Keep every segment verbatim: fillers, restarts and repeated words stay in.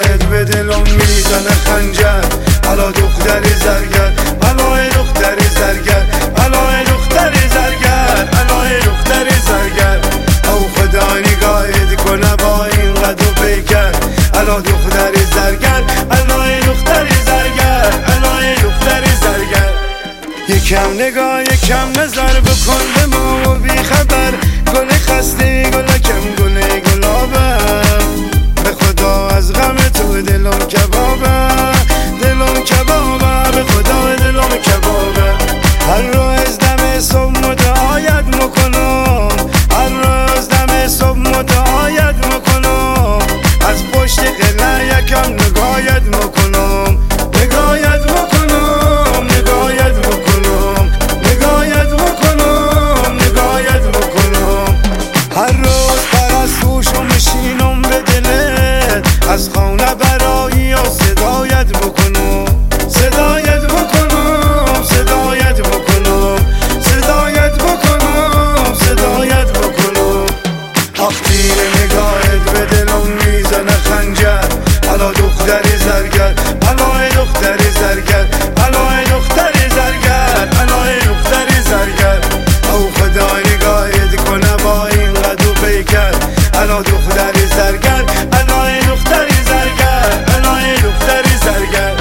نگاهت به دلم میزنه خنجر. الا دختری زرگر، الای دختری زرگر، الای دختری زرگر، الای دختری زرگر. او خدا نگاهت کنه با این قد و پیکر. الا دختری زرگر، الای دختری زرگر، الای دختری زرگر. یکم نگاه یکم نظر بکن به ما و بی خبر. گل خسته گلکم گل گلابم، به خدا از غم تو دلم کبابه، دلم کبابه، به خدا دلم کبابه. هر روز دم صبح مدعایت میکنم، هر روز دم صبح مدعایت میکنم. از پشت قله یکم نگاهت میکنم، نگاهت میکنم، نگاهت میکنم، نگاهت میکنم، نگاهت میکنم. هر روز پرستوشو میشینم به دلت، از خانه برایی و صدایت بکنم، صدایت بکنم، صدایت بکنم، صدایت بکنم، صدایت بکنم. آختیر نگاهت به دلم میزنه خنجر. الا دختری زرگر، الای دختری زرگر، الای دختری زرگر، الای دختری زرگر. او خدا نگاهت کنه با این قد و پیکر. الا دختری زرگر، الای دختری زرگر، الای دختری زرگر.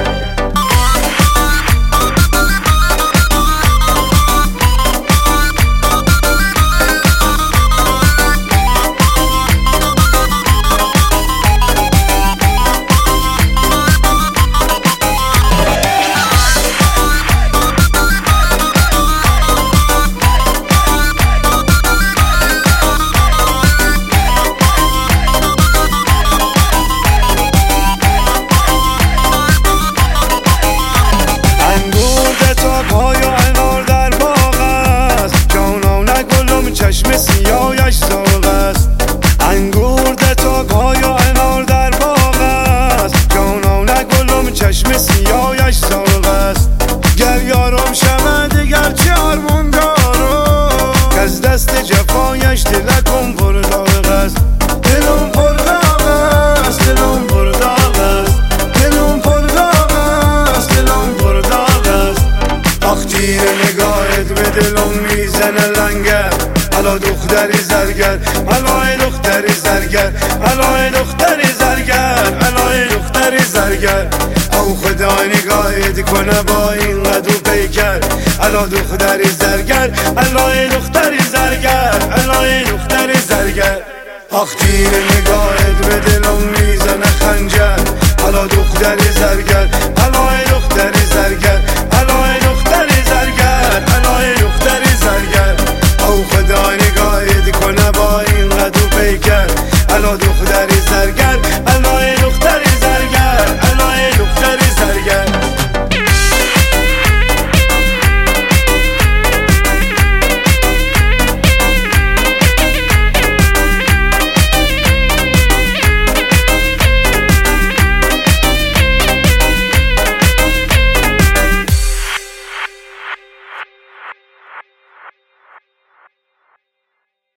چشم سیاهش سرخ است، انگور دتاق‌های و انار در باغ است. جانانه گلم چشم سیاهش سرخ است. گر یارم شود دیگر چه آرمان دارم، که از دست جفایش دلکم پر داغ است. دلم پر داغ است، دلم پر داغ است، دلم پر داغ است، دلم پر داغ است. آخ تیر نگاهت به دلم میزنه لنگر. الا دختری زرگر، الای دختری زرگر، الای دختری زرگر، الای دختری زرگر. او خدا نگاهت کنه با این قد و پیکر. الا دختری زرگر، الای دختری زرگر، الای دختری زرگر. آخ تیر نگاهت به دلم میزنه خنجر.